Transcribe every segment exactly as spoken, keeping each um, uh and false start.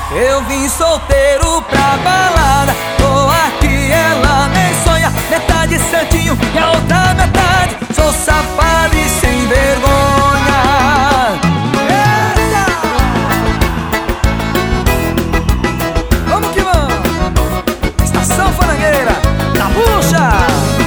Eu vim solteiro pra balada, tô aqui, ela nem sonha. Metade santinho e a outra metade sou safado e sem vergonha. Eita! Vamos que vamos! Estação Farangueira, na bucha!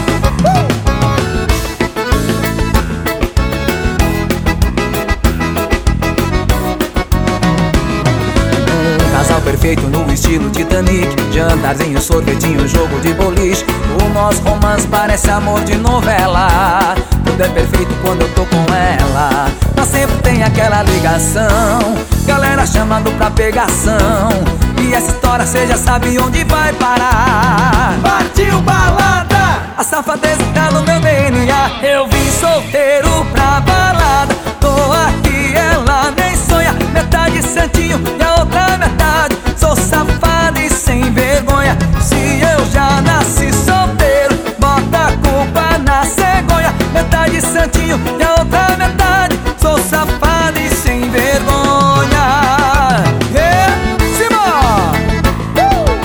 Casal perfeito no estilo Titanic, jantarzinho, sorvetinho, jogo de boliche. O nosso romance parece amor de novela. Tudo é perfeito quando eu tô com ela, mas sempre tem aquela ligação, galera chamando pra pegação. E essa história cê já sabe onde vai parar. Partiu balada, a safadeza tá no meu D N A. Eu vim solteiro pra balada, tô aqui, ela nem sonha. Metade santinho e a outra metade sou safado e sem vergonha. Se eu já nasci solteiro, bota a culpa na cegonha. Metade santinho e a outra metade sou safado e sem vergonha. Yeah. Simão! Uh!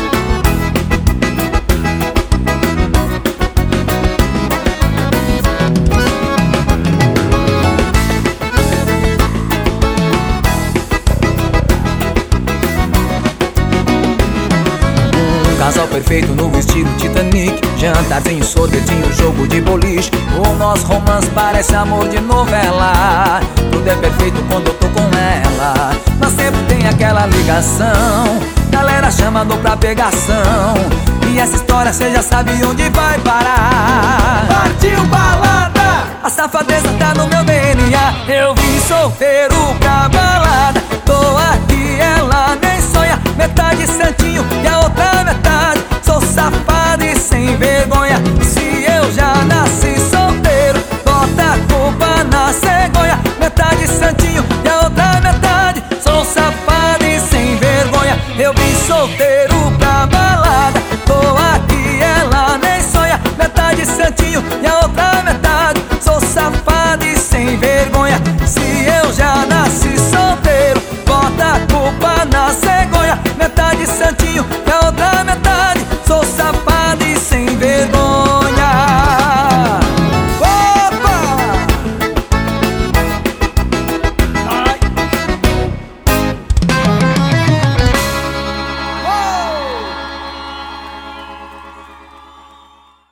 Casal perfeito no estilo Titanic, jantarzinho, sorvetinho, jogo de boliche. O nosso romance parece amor de novela. Tudo é perfeito quando eu tô com ela, mas sempre tem aquela ligação, galera chamando pra pegação. E essa história cê já sabe onde vai parar. Partiu balada, a safadeza tá no meu D N A. Eu vim solteiro pra